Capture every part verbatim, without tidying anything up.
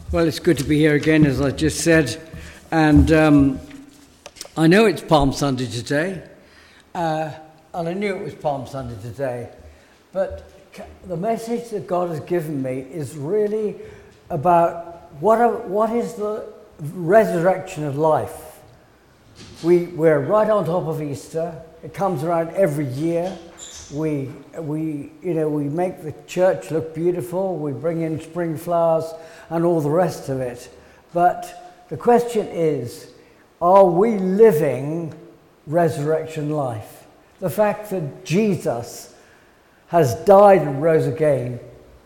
Well, it's good to be here again, as I just said, and um, I know it's Palm Sunday today, uh, and I knew it was Palm Sunday today, but the message that God has given me is really about what are, what is the resurrection of life. We, we're right on top of Easter. It comes around every year. We, we, you know, we make the church look beautiful. We bring in spring flowers and all the rest of it. But the question is, are we living resurrection life? The fact that Jesus has died and rose again,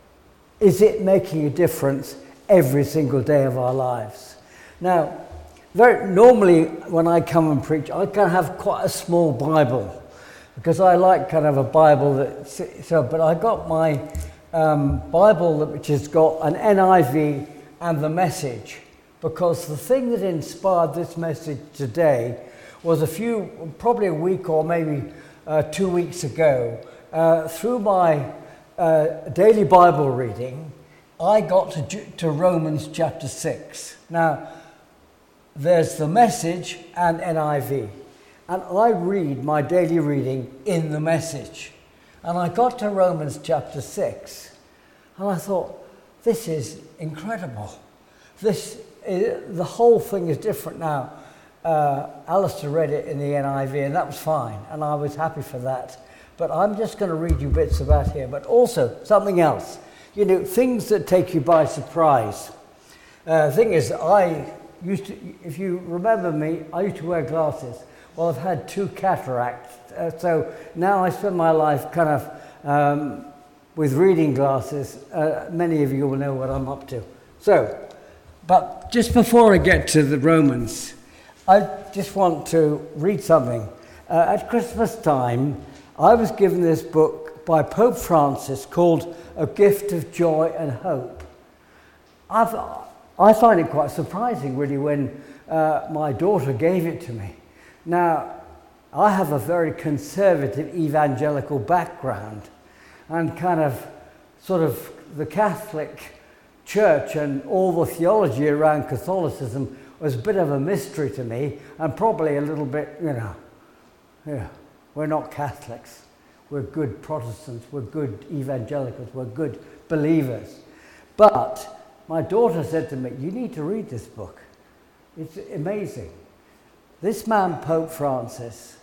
is it making a difference every single day of our lives? Now, very normally when I come and preach, I kind of have quite a small Bible, because I like kind of a Bible that, so, but I got my um, Bible that, which has got an N I V and the Message, because the thing that inspired this message today was a few, probably a week or maybe uh, two weeks ago, uh, through my uh, daily Bible reading, I got to, to Romans chapter six. Now, there's the Message and N I V. And I read my daily reading in the Message. And I got to Romans chapter six, and I thought, this is incredible. This is, the whole thing is different now. Uh, Alistair read it in the N I V, and that was fine, and I was happy for that. But I'm just going to read you bits about here, but also something else. You know, things that take you by surprise. Uh, the thing is, I used to, if you remember me, I used to wear glasses. Well, I've had two cataracts, uh, so now I spend my life kind of um, with reading glasses. Uh, many of you will know what I'm up to. So, but just before I get to the Romans, I just want to read something. Uh, at Christmas time, I was given this book by Pope Francis called A Gift of Joy and Hope. I've, I find it quite surprising, really, when uh, my daughter gave it to me. Now, I have a very conservative evangelical background, and kind of sort of the Catholic Church and all the theology around Catholicism was a bit of a mystery to me, and probably a little bit, you know, yeah, we're not Catholics, we're good Protestants, we're good evangelicals, we're good believers. But my daughter said to me, you need to read this book. It's amazing. This man, Pope Francis,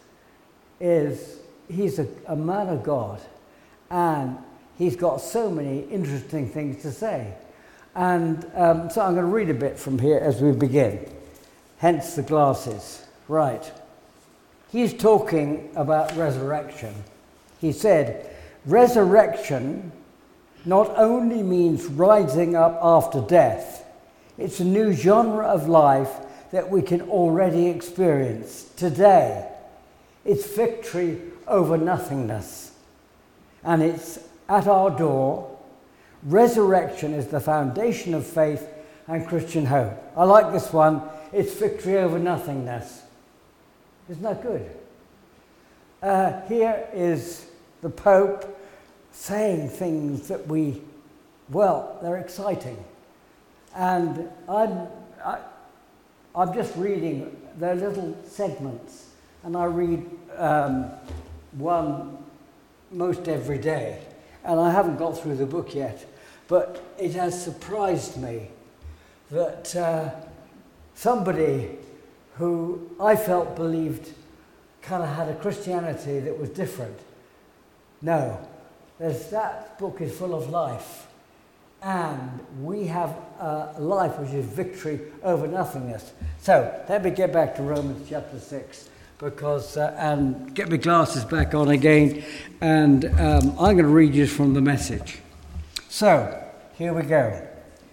is, he's a, a man of God, and he's got so many interesting things to say. And um, so I'm going to read a bit from here as we begin. Hence the glasses. Right. He's talking about resurrection. He said, resurrection not only means rising up after death, it's a new genre of life that we can already experience today. It's victory over nothingness, and it's at our door. Resurrection is the foundation of faith and Christian hope. I like this one. It's victory over nothingness. Isn't that good? Uh, here is the Pope saying things that we, well, they're exciting. And I'm, I, I'm just reading their little segments, and I read um, one most every day. And I haven't got through the book yet, but it has surprised me that uh, somebody who I felt believed kind of had a Christianity that was different. No, there's, that book is full of life. And we have a life which is victory over nothingness. So let me get back to Romans chapter six, because uh, and get my glasses back on again, and um, I'm going to read you from the Message. So here we go.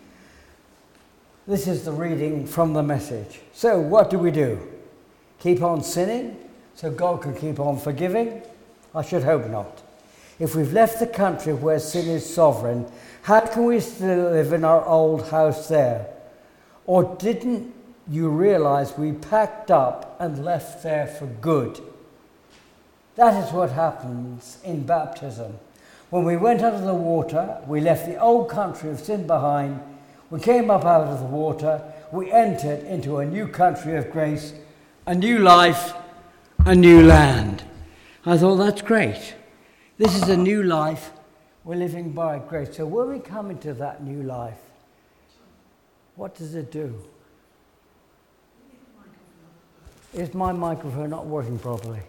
This is the reading from the Message. So what do we do? Keep on sinning so God can keep on forgiving? I should hope not. If we've left the country where sin is sovereign, how can we still live in our old house there? Or didn't you realize we packed up and left there for good? That is what happens in baptism. When we went under the water, we left the old country of sin behind. We came up out of the water. We entered into a new country of grace, a new life, a new land. I thought, that's great. This is a new life. We're living by grace. So when we come into that new life, what does it do? Is my microphone not working properly?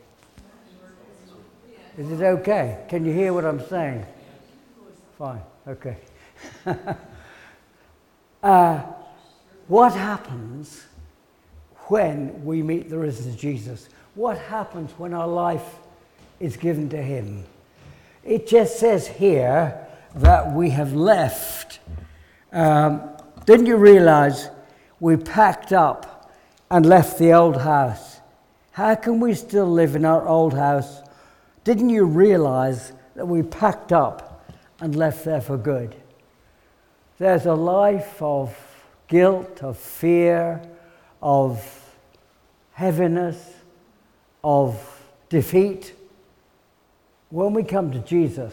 Is it okay? Can you hear what I'm saying? Fine, okay. uh, what happens when we meet the risen Jesus? What happens when our life is given to him? It just says here that we have left. Um, didn't you realize we packed up and left the old house? How can we still live in our old house? Didn't you realize that we packed up and left there for good? There's a life of guilt, of fear, of heaviness, of defeat. When we come to Jesus,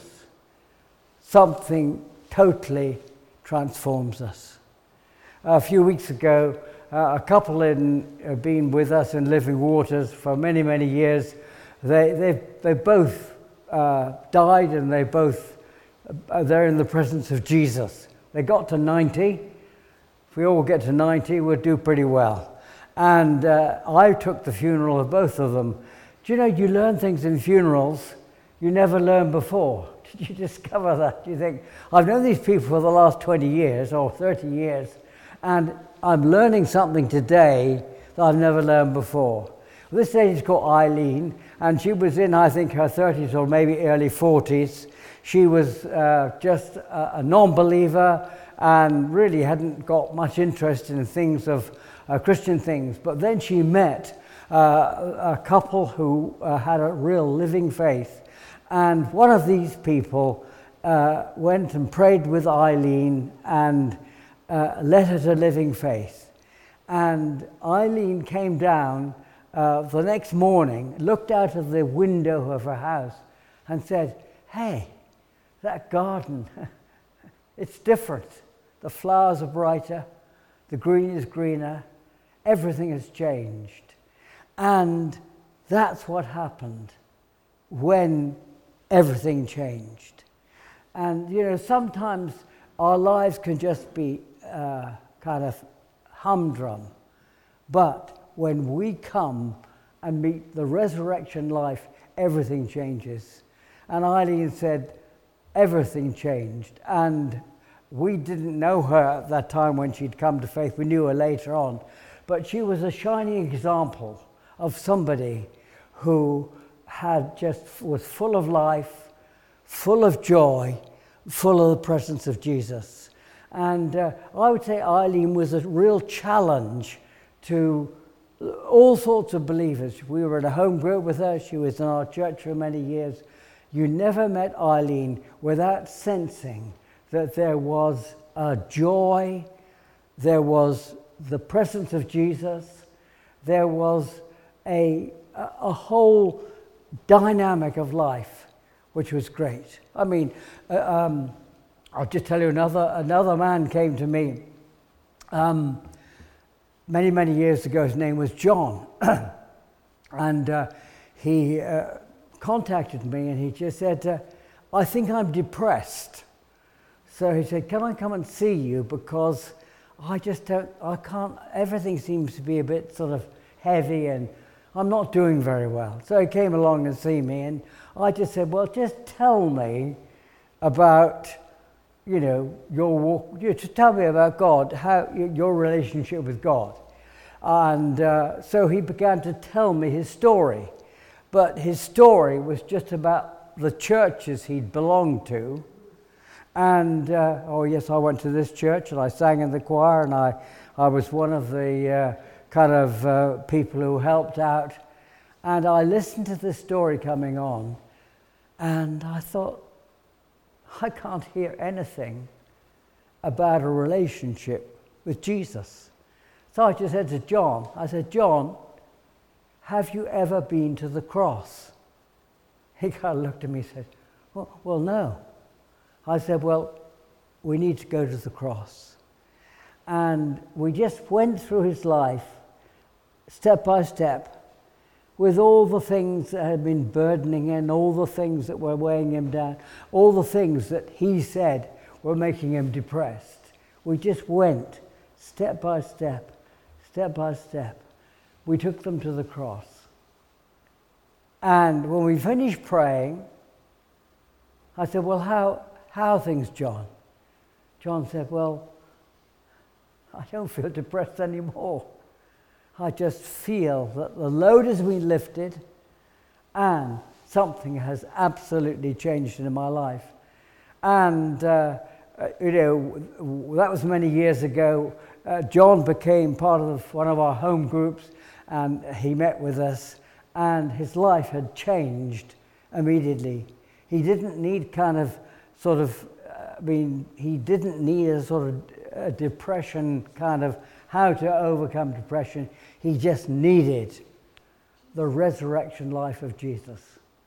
something totally transforms us. A few weeks ago, uh, a couple had uh, been with us in Living Waters for many, many years. They they they both uh, died, and they both uh, they're in the presence of Jesus. They got to ninety. If we all get to ninety, we'll do pretty well. And uh, I took the funeral of both of them. Do you know, you learn things in funerals you never learned before. Did you discover that? You think, I've known these people for the last twenty years or thirty years, and I'm learning something today that I've never learned before. This lady's called Eileen, and she was in, I think, her thirties or maybe early forties. She was uh, just a, a non-believer and really hadn't got much interest in things of uh, Christian things. But then she met uh, a couple who uh, had a real living faith. And one of these people uh, went and prayed with Eileen and uh, led her to living faith. And Eileen came down uh, the next morning, looked out of the window of her house and said, "Hey, that garden, it's different. The flowers are brighter, the green is greener, everything has changed." And that's what happened when everything changed. And, you know, sometimes our lives can just be uh, kind of humdrum. But when we come and meet the resurrection life, everything changes. And Eileen said, everything changed. And we didn't know her at that time when she'd come to faith. We knew her later on. But she was a shining example of somebody who had just was full of life, full of joy, full of the presence of Jesus. And uh, I would say Eileen was a real challenge to all sorts of believers. We were in a home group with her. She was in our church for many years. You never met Eileen without sensing that there was a joy, there was the presence of Jesus, there was a, a whole dynamic of life, which was great. I mean, uh, um, I'll just tell you another, another man came to me um, many, many years ago. His name was John. and uh, he uh, contacted me and he just said, uh, I think I'm depressed. So he said, can I come and see you, because I just don't, I can't, everything seems to be a bit sort of heavy and I'm not doing very well. So he came along and see me, and I just said, well, just tell me about, you know, your walk, you just tell me about God, how your relationship with God. And uh, so he began to tell me his story. But his story was just about the churches he'd belonged to. And, uh, oh yes, I went to this church and I sang in the choir, and I, I was one of the uh, kind of uh, people who helped out. And I listened to this story coming on, and I thought, I can't hear anything about a relationship with Jesus. So I just said to John, I said, John, have you ever been to the cross? He kind of looked at me and said, well, well, no. I said, well, we need to go to the cross. And we just went through his life, step by step, with all the things that had been burdening him, all the things that were weighing him down, all the things that he said were making him depressed. We just went step by step, step by step. We took them to the cross. And when we finished praying, I said, well, how, how are things, John? John said, well, I don't feel depressed anymore. I just feel that the load has been lifted and something has absolutely changed in my life. And, uh, you know, that was many years ago. Uh, John became part of one of our home groups, and he met with us, and his life had changed immediately. He didn't need kind of sort of, I mean, he didn't need a sort of a depression kind of how to overcome depression. He just needed the resurrection life of Jesus.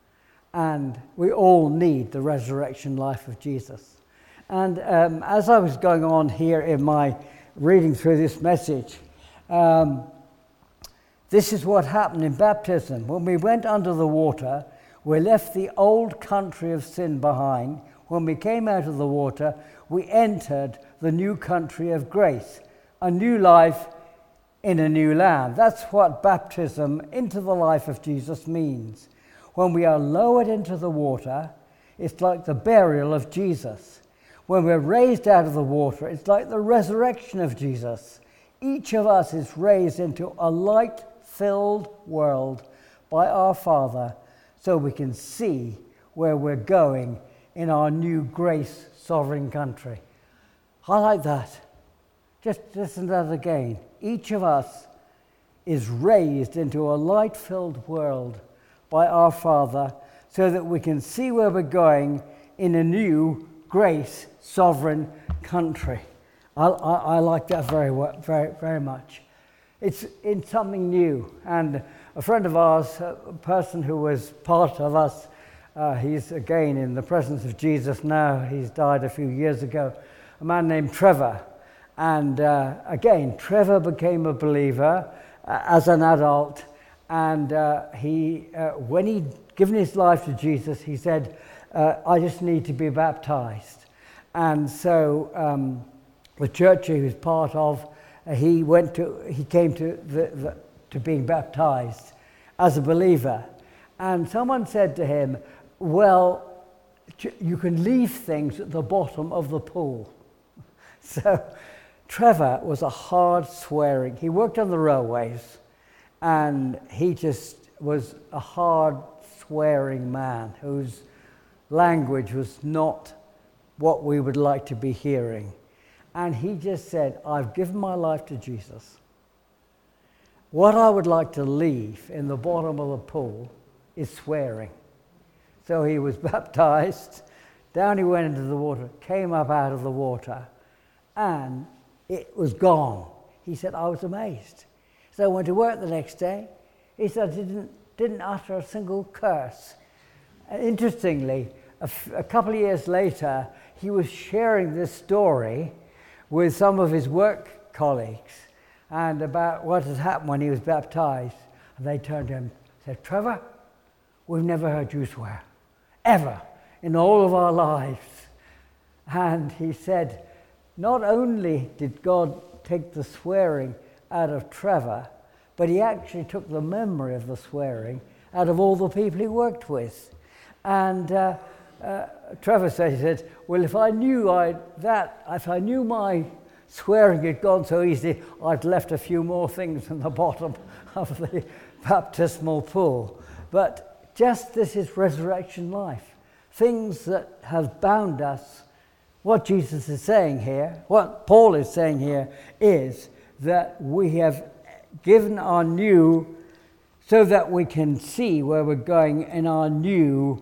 And we all need the resurrection life of Jesus. And um, as I was going on here in my reading through this message, um, this is what happened in baptism. When we went under the water, we left the old country of sin behind. When we came out of the water, we entered the new country of grace, a new life in a new land. That's what baptism into the life of Jesus means. When we are lowered into the water, it's like the burial of Jesus. When we're raised out of the water, it's like the resurrection of Jesus. Each of us is raised into a light-filled world by our Father so we can see where we're going in our new grace sovereign country. I like that. Just listen to that again. Each of us is raised into a light-filled world by our Father so that we can see where we're going in a new grace sovereign country. I, I, I like that very, very, very much. It's in something new. And a friend of ours, a person who was part of us, uh, he's again in the presence of Jesus now. He's died a few years ago. A man named Trevor. And uh, again, Trevor became a believer uh, as an adult. And uh, he, uh, when he'd given his life to Jesus, he said, uh, I just need to be baptized. And so um, the church he was part of, uh, he went to, he came to the, the, to being baptized as a believer. And someone said to him, well, you can leave things at the bottom of the pool. So Trevor was a hard swearing. He worked on the railways, and he just was a hard swearing man whose language was not what we would like to be hearing. And he just said, I've given my life to Jesus. What I would like to leave in the bottom of the pool is swearing. So he was baptized, down he went into the water, came up out of the water, and it was gone. He said, I was amazed. So I went to work the next day. He said, I didn't, didn't utter a single curse. And interestingly, a, f- a couple of years later, he was sharing this story with some of his work colleagues and about what had happened when he was baptized. And they turned to him and said, Trevor, we've never heard you swear, ever, in all of our lives. And he said, not only did God take the swearing out of Trevor, but he actually took the memory of the swearing out of all the people he worked with. And uh, uh, Trevor said, he said, well, if I knew I that, if I knew my swearing had gone so easy, I'd left a few more things in the bottom of the baptismal pool. But just this is resurrection life. Things that have bound us. What Jesus is saying here, what Paul is saying here, is that we have given our new, so that we can see where we're going in our new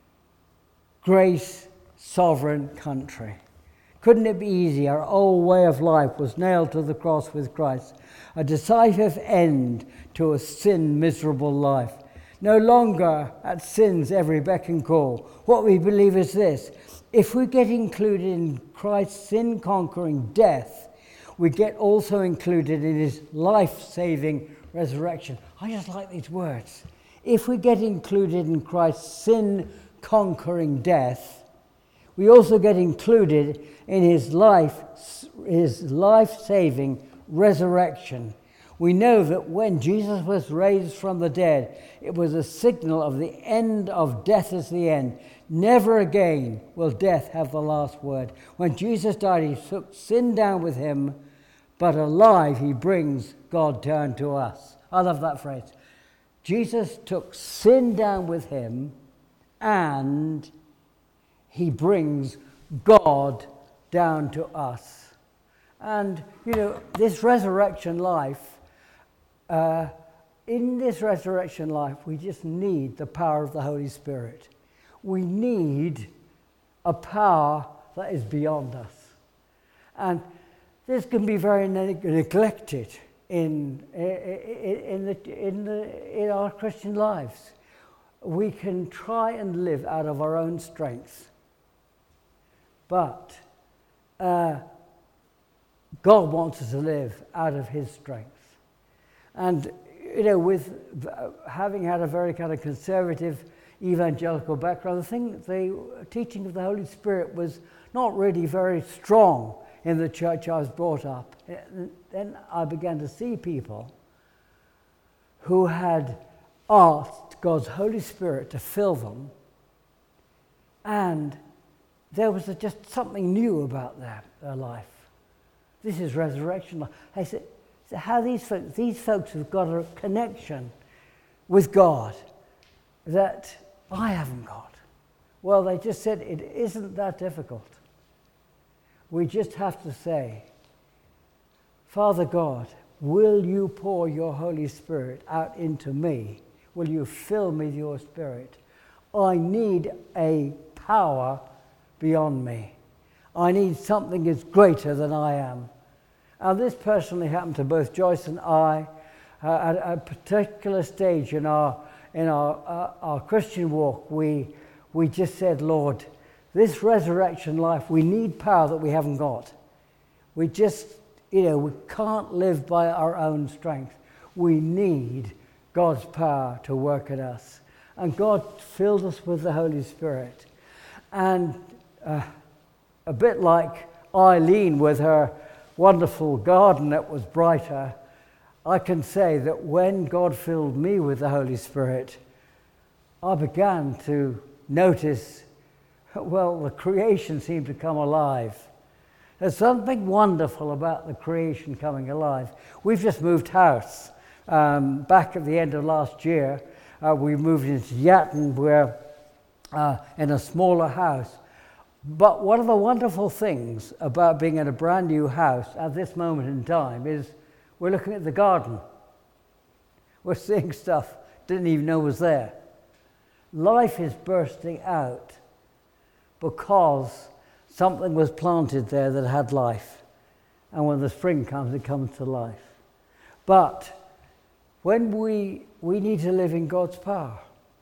grace sovereign country. Couldn't it be easy? Our old way of life was nailed to the cross with Christ, a decisive end to a sin miserable life. No longer at sin's every beck and call. What we believe is this: if we get included in Christ's sin-conquering death, we get also included in his life-saving resurrection. I just like these words. If we get included in Christ's sin-conquering death, we also get included in his life, his life-saving resurrection. We know that when Jesus was raised from the dead, it was a signal of the end of death as the end. Never again will death have the last word. When Jesus died, he took sin down with him, but alive he brings God down to us. I love that phrase. Jesus took sin down with him, and he brings God down to us. And, you know, this resurrection life, uh, in this resurrection life, we just need the power of the Holy Spirit. We need a power that is beyond us. And this can be very ne- neglected in, in, in, the, in, the, in our Christian lives. We can try and live out of our own strength. But uh, God wants us to live out of his strength. And, you know, with having had a very kind of conservative evangelical background, the thing, the teaching of the Holy Spirit was not really very strong in the church I was brought up. Then I began to see people who had asked God's Holy Spirit to fill them, and there was just something new about their, their life. This is resurrection life. I said, how these folks, these folks have got a connection with God that I haven't got. Well, they just said it isn't that difficult. We just have to say, Father God, will you pour your Holy Spirit out into me? Will you fill me with your Spirit? I need a power beyond me. I need something that's greater than I am. And this personally happened to both Joyce and I uh, at a particular stage in our in our uh, our Christian walk. We we just said, Lord, this resurrection life, we need power that we haven't got. We just, you know, we can't live by our own strength. We need God's power to work in us. And God filled us with the Holy Spirit. And uh, a bit like Eileen with her wonderful garden that was brighter, I can say that when God filled me with the Holy Spirit, I began to notice, well, the creation seemed to come alive. There's something wonderful about the creation coming alive. We've just moved house. Um, back at the end of last year, uh, we moved into Yatton, we're uh, in a smaller house. But one of the wonderful things about being in a brand new house at this moment in time is we're looking at the garden. We're seeing stuff didn't even know was there. Life is bursting out because something was planted there that had life. And when the spring comes, it comes to life. But when we we need to live in God's power.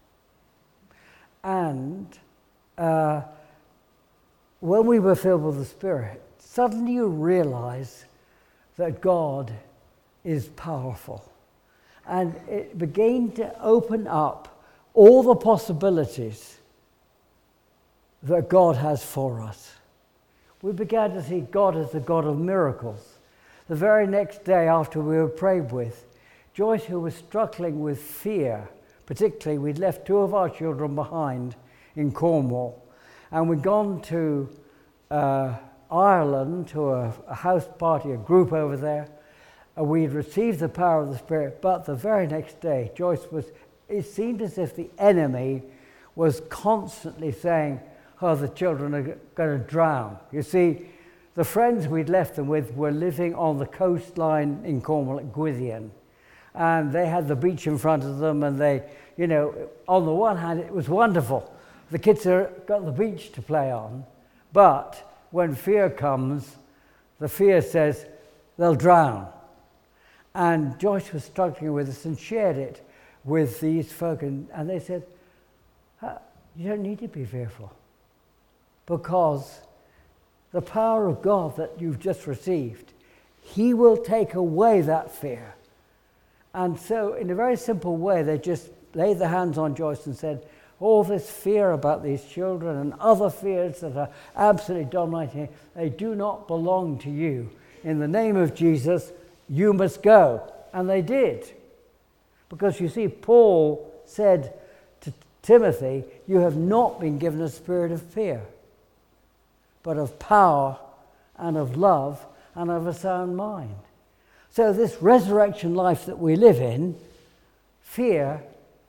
And uh, when we were filled with the Spirit, suddenly you realize that God is powerful. And it began to open up all the possibilities that God has for us. We began to see God as the God of miracles. The very next day after we were prayed with, Joyce, who was struggling with fear, particularly we'd left two of our children behind in Cornwall, and we'd gone to uh, Ireland to a, a house party, a group over there, and we'd received the power of the Spirit, but the very next day, Joyce was, it seemed as if the enemy was constantly saying, oh, the children are going to drown. You see, the friends we'd left them with were living on the coastline in Cornwall at Gwithian. And they had the beach in front of them, and they, you know, on the one hand, it was wonderful. The kids have got the beach to play on, but when fear comes, the fear says they'll drown. And Joyce was struggling with this and shared it with these folk, and, and they said, you don't need to be fearful, because the power of God that you've just received, he will take away that fear. And so in a very simple way, they just laid their hands on Joyce and said, all this fear about these children and other fears that are absolutely dominating, they do not belong to you. In the name of Jesus, you must go. And they did. Because you see, Paul said to Timothy, you have not been given a spirit of fear, but of power and of love and of a sound mind. So this resurrection life that we live in, fear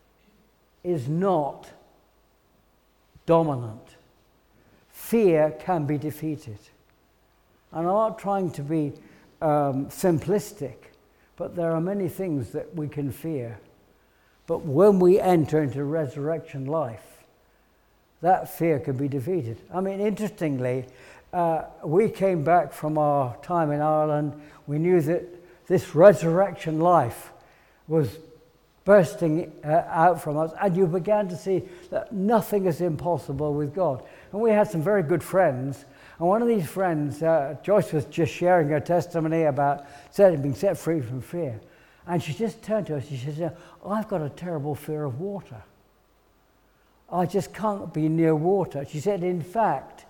is not dominant. Fear can be defeated. And I'm not trying to be um, simplistic, but there are many things that we can fear. But when we enter into resurrection life, that fear can be defeated. I mean, interestingly, uh, we came back from our time in Ireland. We knew that this resurrection life was bursting uh, out from us, and you began to see that nothing is impossible with God. And we had some very good friends, and one of these friends, uh, Joyce was just sharing her testimony about being set free from fear, and she just turned to us, she said, I've got a terrible fear of water. I just can't be near water. She said, in fact,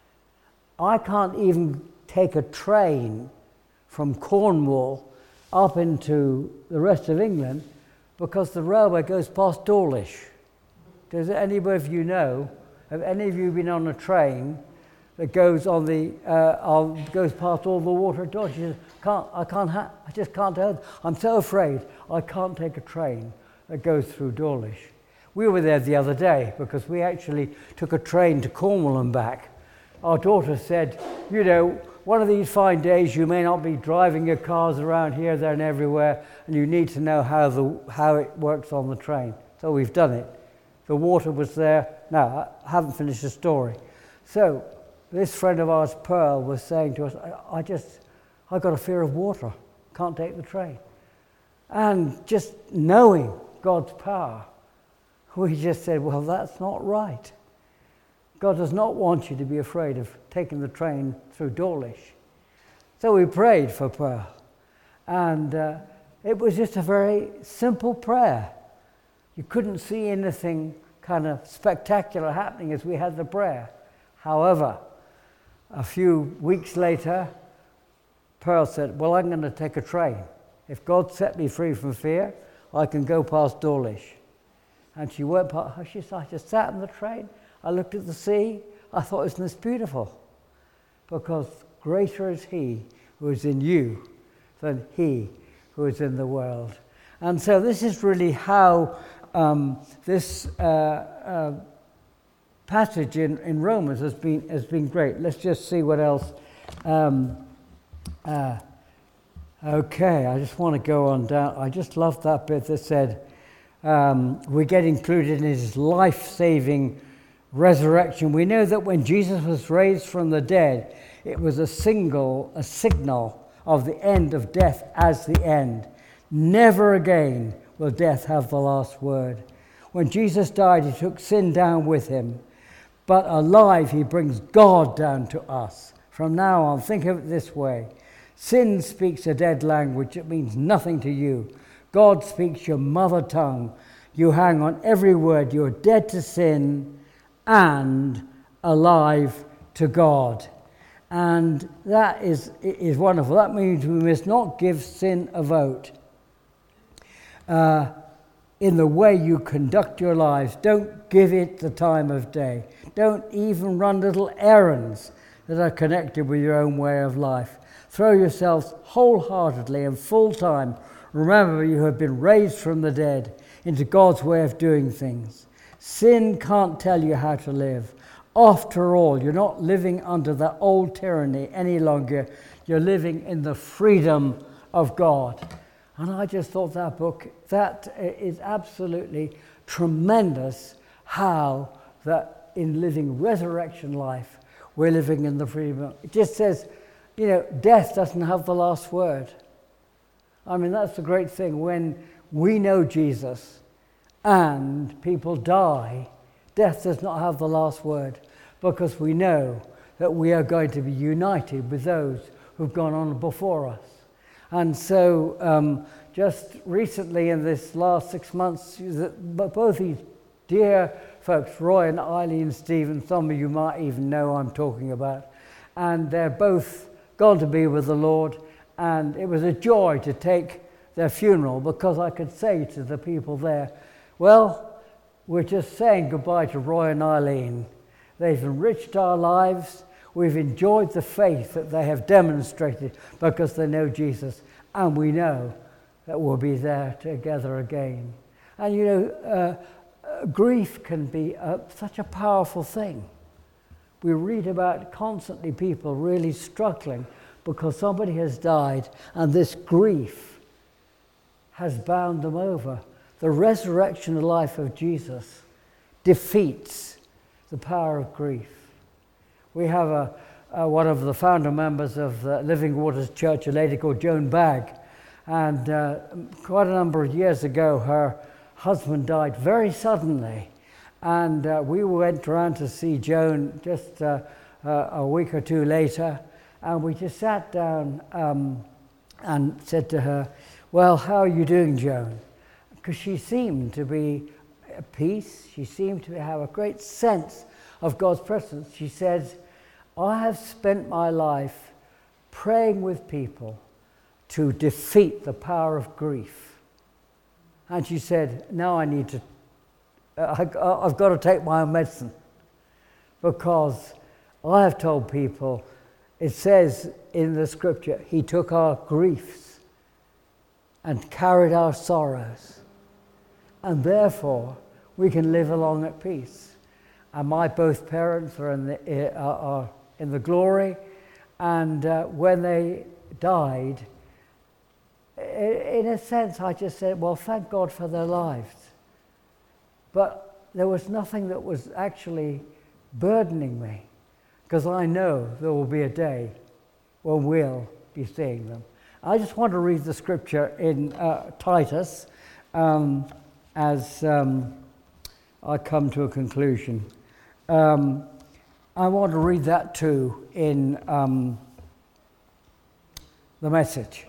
I can't even take a train from Cornwall up into the rest of England because the railway goes past Dawlish. Does anybody of you know, have any of you been on a train that goes on the uh, on, goes past all the water at Dawlish? She says, can't, I can't, ha- I just can't do it. I'm so afraid I can't take a train that goes through Dawlish. We were there the other day because we actually took a train to Cornwall and back. Our daughter said, you know, one of these fine days you may not be driving your cars around here, there and everywhere, and you need to know how the how it works on the train. So we've done it. The water was there. Now, I haven't finished the story. So this friend of ours, Pearl, was saying to us, I, I just, I got a fear of water. Can't take the train. And just knowing God's power, we just said, well, that's not right. God does not want you to be afraid of taking the train through Dawlish. So we prayed for Pearl. And uh, it was just a very simple prayer. You couldn't see anything kind of spectacular happening as we had the prayer. However, a few weeks later, Pearl said, well, I'm going to take a train. If God set me free from fear, I can go past Dawlish. And she went past, she said, I just sat in the train. I looked at the sea. I thought, isn't this beautiful? Because greater is he who is in you than he who is in the world. And so this is really how um, this uh, uh, passage in, in Romans has been has been great. Let's just see what else. Um, uh, okay, I just want to go on down. I just love that bit that said um, we get included in his life-saving resurrection. We know that when Jesus was raised from the dead, it was a single, a signal of the end of death as the end. Never again will death have the last word. When Jesus died, he took sin down with him, but alive, he brings God down to us. From now on, think of it this way. Sin speaks a dead language. It means nothing to you. God speaks your mother tongue. You hang on every word. You're dead to sin and alive to God. And that is, is wonderful. That means we must not give sin a vote. Uh, in the way you conduct your lives, don't give it the time of day. Don't even run little errands that are connected with your own way of life. Throw yourselves wholeheartedly and full time. Remember, you have been raised from the dead into God's way of doing things. Sin can't tell you how to live. After all, you're not living under that old tyranny any longer. You're living in the freedom of God. And I just thought that book, that is absolutely tremendous, how that in living resurrection life, we're living in the freedom. It just says, you know, death doesn't have the last word. I mean, that's the great thing. When we know Jesus and people die, death does not have the last word, because we know that we are going to be united with those who've gone on before us. And so um, just recently in this last six months, both these dear folks, Roy and Eileen Stevens, some of you might even know I'm talking about, and they're both gone to be with the Lord, and it was a joy to take their funeral because I could say to the people there, well, we're just saying goodbye to Roy and Eileen. They've enriched our lives. We've enjoyed the faith that they have demonstrated because they know Jesus, and we know that we'll be there together again. And you know, uh, uh, grief can be uh, such a powerful thing. We read about constantly people really struggling because somebody has died, and this grief has bound them over. The resurrection life of Jesus defeats the power of grief. We have a, a, one of the founder members of the Living Waters Church, a lady called Joan Bagg, and uh, quite a number of years ago, her husband died very suddenly, and uh, we went around to see Joan just uh, uh, a week or two later, and we just sat down um, and said to her, well, how are you doing, Joan? Because she seemed to be at peace, she seemed to have a great sense of God's presence. She said, I have spent my life praying with people to defeat the power of grief. And she said, now I need to, uh, I, I've got to take my own medicine, because I have told people, it says in the scripture, he took our griefs and carried our sorrows, and therefore we can live along at peace. And my both parents are in the, uh, are in the glory, and uh, when they died, in a sense I just said, well, thank God for their lives. But there was nothing that was actually burdening me, because I know there will be a day when we'll be seeing them. I just want to read the scripture in uh, Titus um, as um, I come to a conclusion. Um, I want to read that too in um, the Message.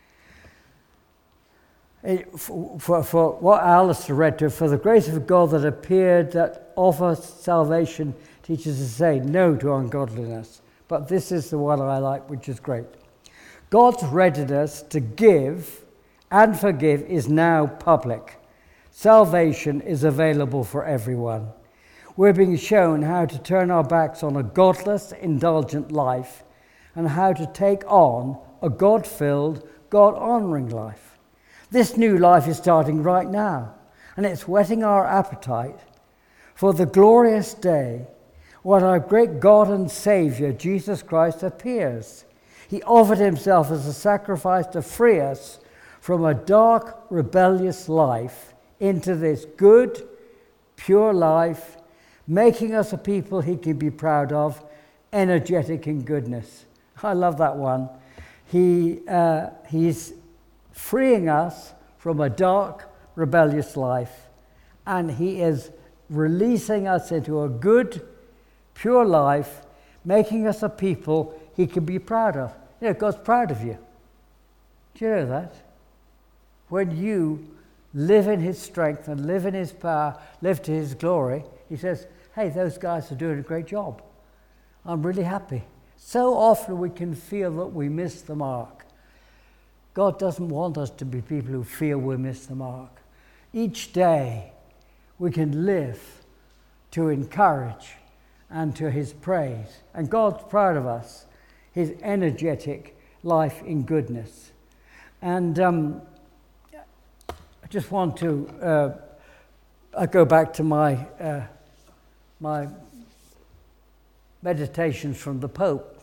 It, for, for, for what Alistair read to, for the grace of God that appeared that offers salvation teaches us to say no to ungodliness. But this is the one I like, which is great. God's readiness to give and forgive is now public. Salvation is available for everyone. We're being shown how to turn our backs on a godless, indulgent life and how to take on a God-filled, God-honoring life. This new life is starting right now, and it's whetting our appetite for the glorious day when our great God and Savior, Jesus Christ, appears. He offered himself as a sacrifice to free us from a dark, rebellious life into this good, pure life, making us a people he can be proud of, energetic in goodness. I love that one. He uh, he's freeing us from a dark, rebellious life, and he is releasing us into a good, pure life, making us a people he can be proud of. You know, God's proud of you. Do you know that? When you live in his strength and live in his power, live to his glory, he says, hey, those guys are doing a great job. I'm really happy. So often we can feel that we miss the mark. God doesn't want us to be people who feel we miss the mark. Each day we can live to encourage and to his praise. And God's proud of us, his energetic life in goodness. And um, I just want to uh, I go back to my uh, my meditations from the Pope.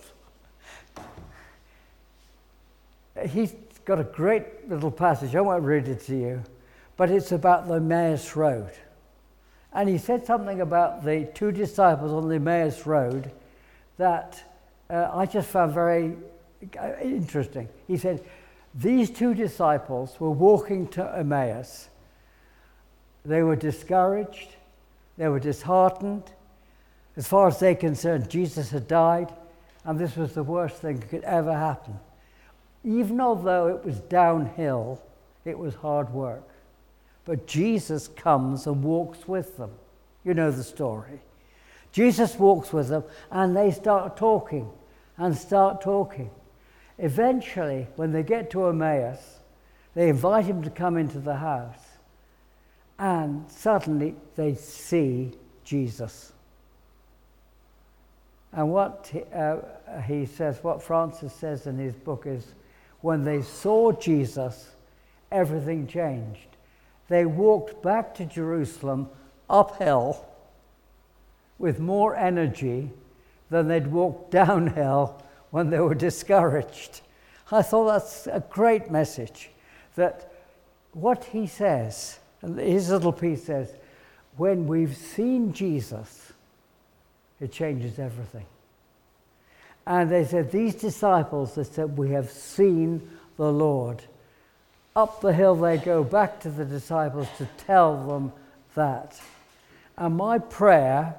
He's got a great little passage. I won't read it to you, but it's about the Emmaus Road. And he said something about the two disciples on the Emmaus Road that uh, I just found very interesting. He said, these two disciples were walking to Emmaus. They were discouraged. They were disheartened. As far as they're concerned, Jesus had died, and this was the worst thing that could ever happen. Even although it was downhill, it was hard work. But Jesus comes and walks with them. You know the story. Jesus walks with them and they start talking and start talking. Eventually, when they get to Emmaus, they invite him to come into the house. And suddenly they see Jesus. And what he, uh, he says, what Francis says in his book is, when they saw Jesus, everything changed. They walked back to Jerusalem uphill with more energy than they'd walked downhill when they were discouraged. I thought that's a great message, that what he says, and his little piece says, when we've seen Jesus, it changes everything. And they said, these disciples, they said, we have seen the Lord. Up the hill they go back to the disciples to tell them that. And my prayer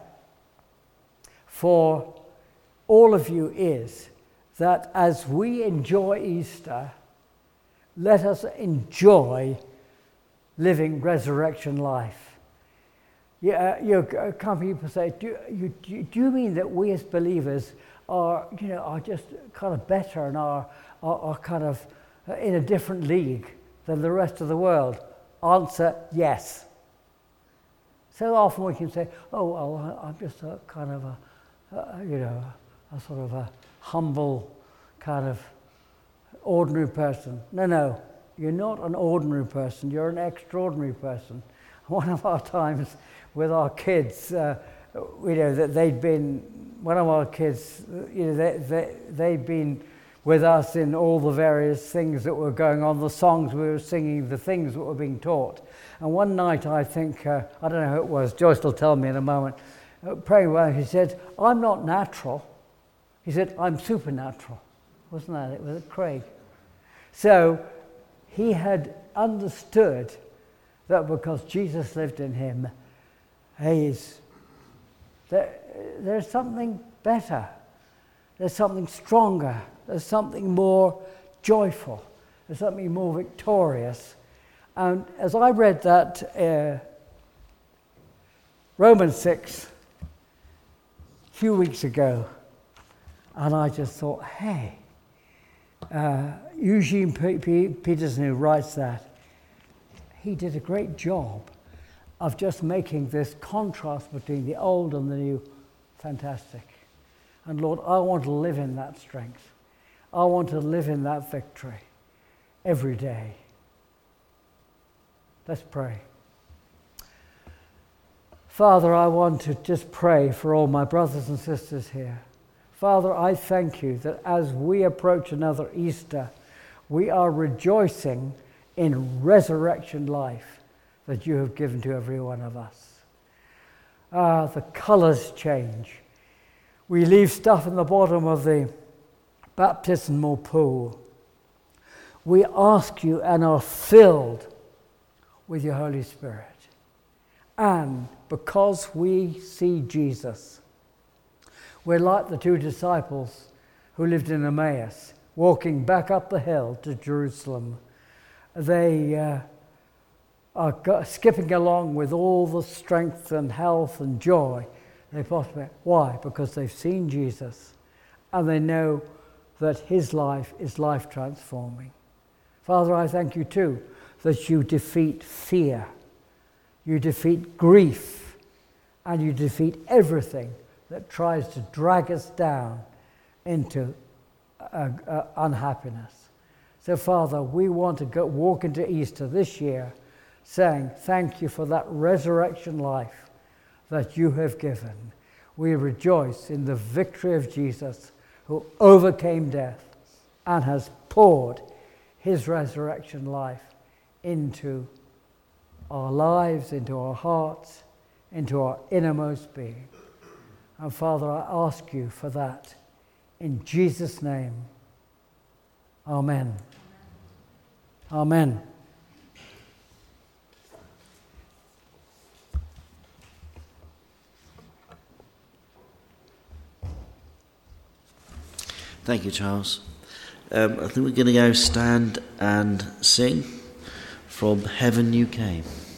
for all of you is that as we enjoy Easter, let us enjoy living resurrection life. Yeah, you know, some people say, do you, do you mean that we as believers are, you know, are just kind of better and are, are, are kind of in a different league than the rest of the world? Answer, yes. So often we can say, oh, well, I'm just a kind of a, a you know, a sort of a humble kind of ordinary person. No, no, you're not an ordinary person, you're an extraordinary person. One of our times with our kids, uh, you know, that they'd been, one of our kids, you know, they, they, they'd been with us in all the various things that were going on, the songs we were singing, the things that were being taught. And one night, I think, uh, I don't know who it was, Joyce will tell me in a moment, uh, praying well, he said, I'm not natural. He said, I'm supernatural. Wasn't that it? Was it Craig? So he had understood that because Jesus lived in him, he's, there, there's something better. There's something stronger. There's something more joyful. There's something more victorious. And as I read that uh, Romans six a few weeks ago, and I just thought, hey, uh, Eugene P- P- Peterson, who writes that, he did a great job of just making this contrast between the old and the new fantastic. And Lord, I want to live in that strength. I want to live in that victory every day. Let's pray. Father, I want to just pray for all my brothers and sisters here. Father, I thank you that as we approach another Easter, we are rejoicing in resurrection life that you have given to every one of us. Ah, the colors change. We leave stuff in the bottom of the baptismal pool. We ask you and are filled with your Holy Spirit. And because we see Jesus, we're like the two disciples who lived in Emmaus, walking back up the hill to Jerusalem. They uh, are go- skipping along with all the strength and health and joy they possibly. Why? Because they've seen Jesus and they know that his life is life transforming. Father, I thank you too that you defeat fear, you defeat grief, and you defeat everything that tries to drag us down into uh, uh, unhappiness. So, Father, we want to go walk into Easter this year saying, thank you for that resurrection life that you have given. We rejoice in the victory of Jesus, who overcame death and has poured his resurrection life into our lives, into our hearts, into our innermost being. And Father, I ask you for that in Jesus' name. Amen. Amen. Thank you, Charles. Um, I think we're going to go stand and sing From Heaven You Came.